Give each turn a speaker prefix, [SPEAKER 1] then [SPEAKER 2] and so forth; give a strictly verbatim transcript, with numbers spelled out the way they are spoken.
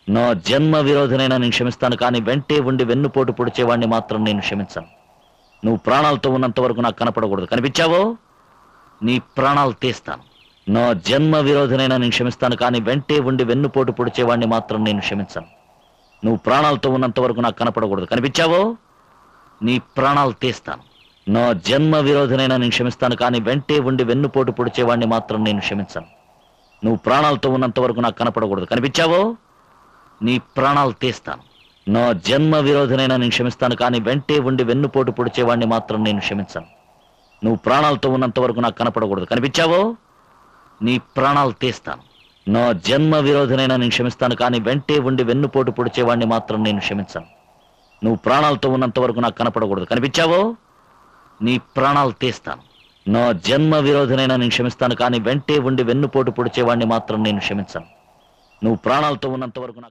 [SPEAKER 1] నా జన్మ విరోధనైనా నేను క్షమిస్తాను, కానీ వెంటే ఉండి వెన్నుపోటు పొడిచేవాడిని మాత్రం నేను క్షమించను. నువ్వు ప్రాణాలతో ఉన్నంత వరకు నాకు కనపడకూడదు. కనిపించావో నీ ప్రాణాలు తీస్తాను. నా జన్మ విరోధనైనా నేను క్షమిస్తాను, కానీ వెంటే ఉండి వెన్నుపోటు పొడిచేవాడిని మాత్రం నేను క్షమించను. నువ్వు ప్రాణాలతో ఉన్నంత వరకు నాకు కనపడకూడదు. కనిపించావో నీ ప్రాణాలు తీస్తాను. నా జన్మ విరోధనైనా నేను క్షమిస్తాను, కానీ వెంటే ఉండి వెన్నుపోటు పొడిచేవాడిని మాత్రం నేను క్షమించను. నువ్వు ప్రాణాలతో ఉన్నంత వరకు నాకు కనపడకూడదు. కనిపించావో నీ ప్రాణాలు తీస్తాను. నా జన్మ విరోధనైనా నేను క్షమిస్తాను, కానీ వెంటే ఉండి వెన్నుపోటు పొడిచేవాడిని మాత్రం నేను క్షమించను. నువ్వు ప్రాణాలతో ఉన్నంత వరకు నాకు కనపడకూడదు. కనిపించావో నీ ప్రాణాలు తీస్తాను. నా జన్మ విరోధనైనా నేను క్షమిస్తాను, కానీ వెంటే ఉండి వెన్నుపోటు పొడిచేవాడిని మాత్రం నేను క్షమించను. నువ్వు ప్రాణాలతో ఉన్నంత వరకు నాకు కనపడకూడదు. కనిపించావో నీ ప్రాణాలు తీస్తాను. నా జన్మ విరోధనైనా నేను క్షమిస్తాను, కానీ వెంటే ఉండి వెన్నుపోటు పొడిచేవాడిని మాత్రం నేను క్షమించను. నువ్వు ప్రాణాలతో ఉన్నంత వరకు నాకు